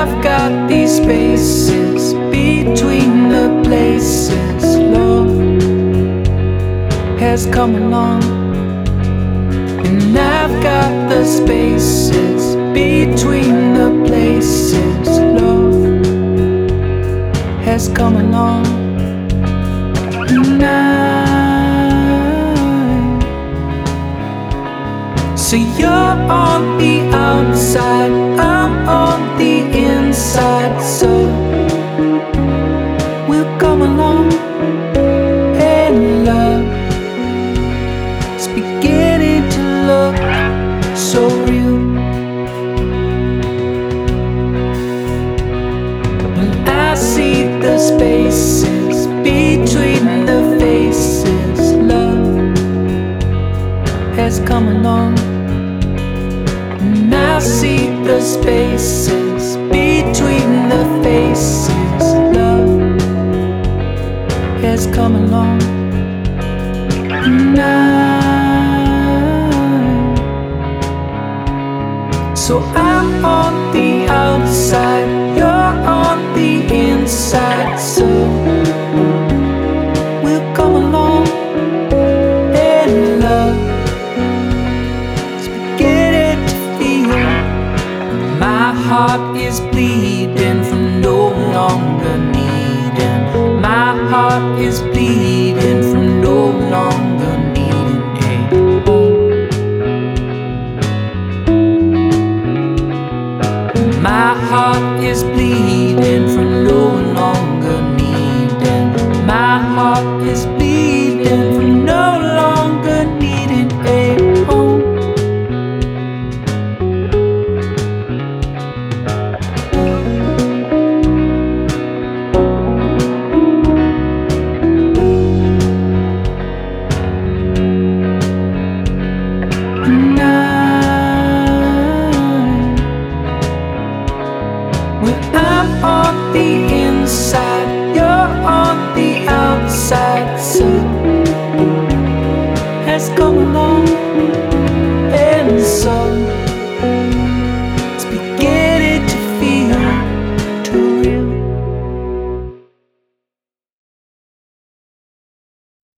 I've got these spaces between the places. Love has come along, and I've got the spaces between the places. Love has come along, and so you're on the outside, I'm on the inside. So we'll come along, and love is beginning to look so real. When I see the spaces between the faces, love has come along. And I see the spaces between the faces. Love has come along. And so I'm on the outside, you're on the inside. So we'll come along, and love is beginning to feel. My heart is bleeding from no longer needing. My heart is bleeding from no longer needing a home. My heart is bleeding from no longer needing. My heart is bleeding from no longer needing a home. When I'm on the inside, you're on the outside. So has come along, and so